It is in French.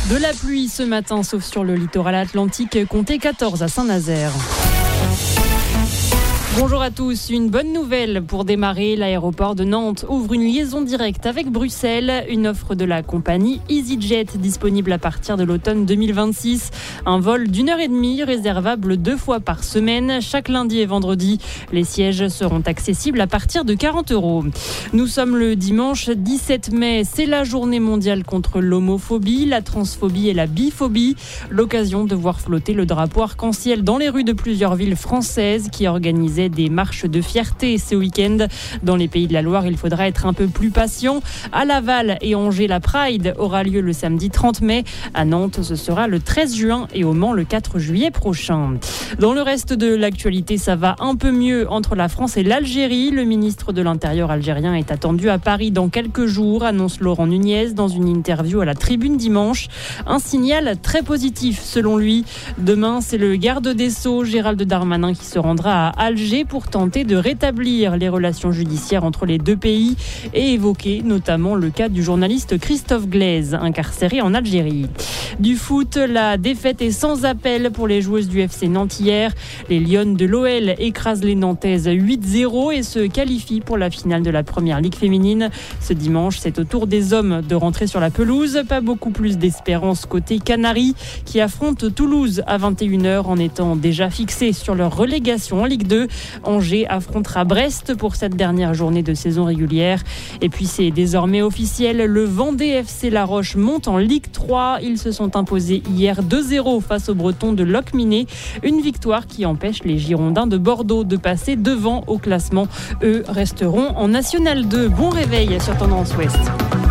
De la pluie ce matin, sauf sur le littoral atlantique, comptez 14 à Saint-Nazaire. Bonjour à tous, une bonne nouvelle pour démarrer. L'aéroport de Nantes ouvre une liaison directe avec Bruxelles. Une offre de la compagnie EasyJet disponible à partir de l'automne 2026. Un vol d'1h30 réservable 2 fois par semaine, chaque lundi et vendredi. Les sièges seront accessibles à partir de 40 €. Nous sommes le dimanche 17 mai. C'est la journée mondiale contre l'homophobie, la transphobie et la biphobie. L'occasion de voir flotter le drapeau arc-en-ciel dans les rues de plusieurs villes françaises qui organisaient des marches de fierté ce week-end. Dans les Pays de la Loire, il faudra être un peu plus patient. À Laval et Angers, la Pride aura lieu le samedi 30 mai. À Nantes, ce sera le 13 juin et au Mans le 4 juillet prochain. Dans le reste de l'actualité, ça va un peu mieux entre la France et l'Algérie. Le ministre de l'Intérieur algérien est attendu à Paris dans quelques jours, annonce Laurent Nunez dans une interview à la Tribune dimanche. Un signal très positif selon lui. Demain, c'est le garde des Sceaux, Gérald Darmanin, qui se rendra à Alger pour tenter de rétablir les relations judiciaires entre les deux pays et évoquer notamment le cas du journaliste Christophe Glaise, incarcéré en Algérie. Du foot, la défaite est sans appel pour les joueuses du FC Nantes hier. Les Lionnes de l'OL écrasent les Nantaises 8-0 et se qualifient pour la finale de la Première Ligue féminine. Ce dimanche, c'est au tour des hommes de rentrer sur la pelouse. Pas beaucoup plus d'espérance côté Canaries qui affrontent Toulouse à 21h en étant déjà fixés sur leur relégation en Ligue 2. Angers affrontera Brest pour cette dernière journée de saison régulière. Et puis c'est désormais officiel, le Vendée FC La Roche monte en Ligue 3. Ils se sont imposés hier 2-0 face aux Bretons de Locminé. Une victoire qui empêche les Girondins de Bordeaux de passer devant au classement. Eux resteront en National 2. Bon réveil sur Tendance Ouest.